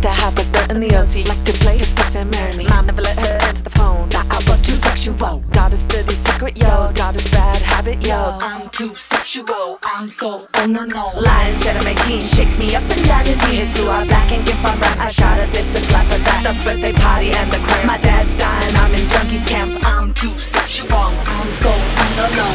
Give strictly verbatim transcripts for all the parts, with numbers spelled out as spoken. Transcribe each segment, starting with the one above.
to have a dirt in the O C. Like to play his pussy and marry me. Mom never let her into the phone. Thought I was too sexual. Daughter's dirty secret, yo. Daughter's bad habit, yo. I'm too sexual. I'm so oh no no. Lying said I'm eighteen. Shakes me up and down his knees. Blue eye black and give my rap. I shot at this, a slap at that. The birthday party and the cramp. My dad's dying. I'm in junkie camp. I'm too sexual. I'm so oh no no.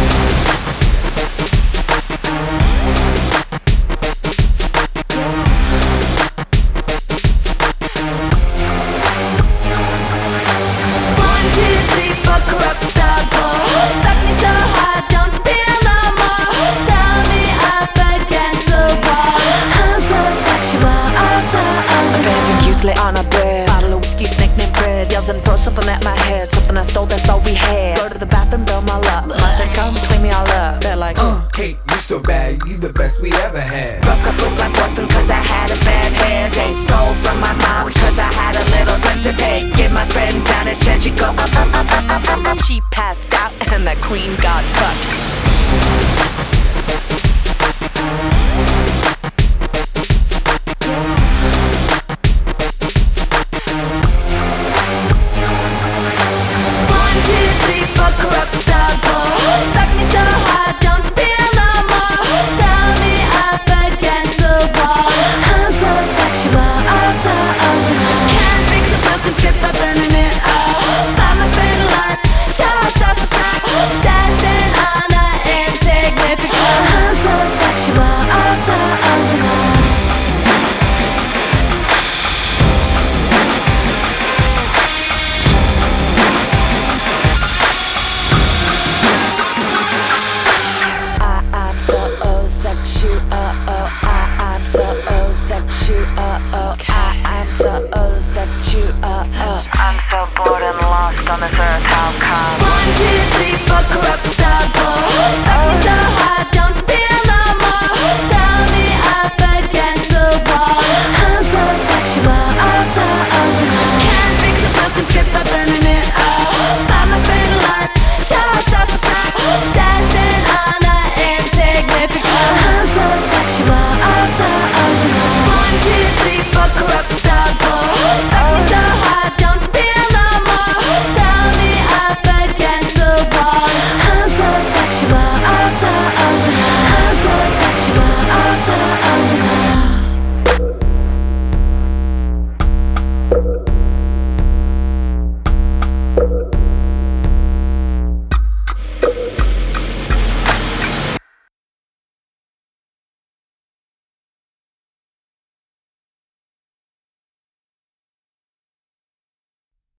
Lay on a bed, bottle of whiskey, snake named bread. Yells and throw something at my head, something I stole, that's all we had. Go to the bathroom, throw my up. My friends come clean me all up. They're like, uh, Kate, you so bad, you the best we ever had. Broke up look like orphan cause I had a bad hair day. Stole from my mom cause I had a little rent to pay. Give my friend down and said she go up, up, up, up, up, up, up. She passed out and that queen got fucked.